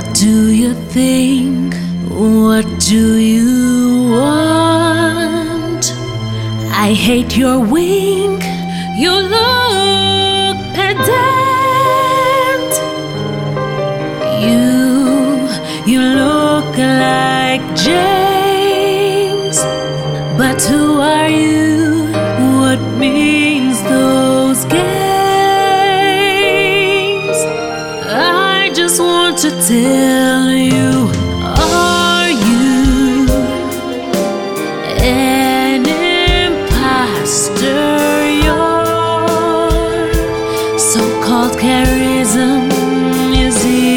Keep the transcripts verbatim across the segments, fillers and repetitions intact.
What do you think? What do you want? I hate your wink. You look pedant. You, you look like James. But who are you? What means those games? I just want to tell you, are you an imposter? Your so-called charism is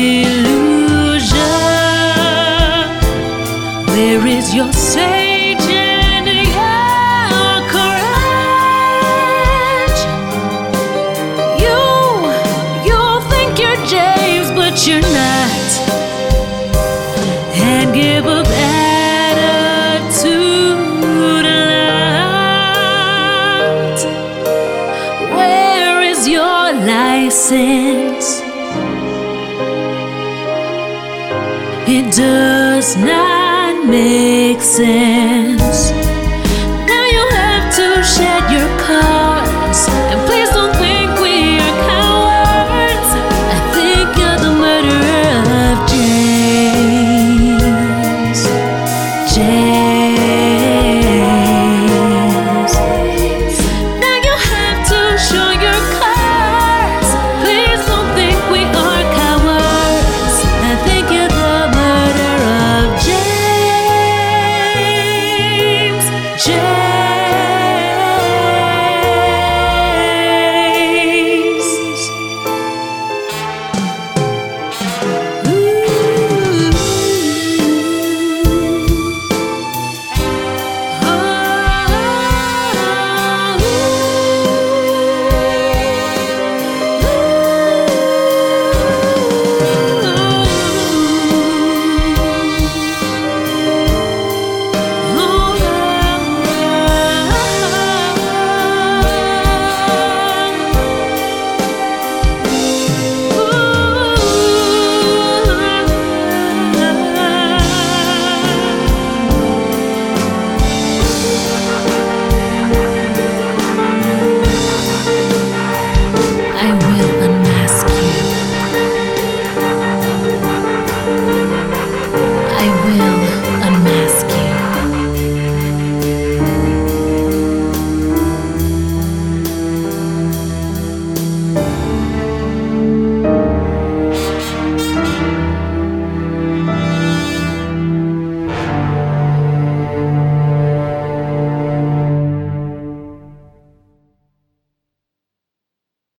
illusion. Where is your sage and your courage? You, you think you're James, but you're not. And give up attitude a lot. Where is your license? It does not make sense.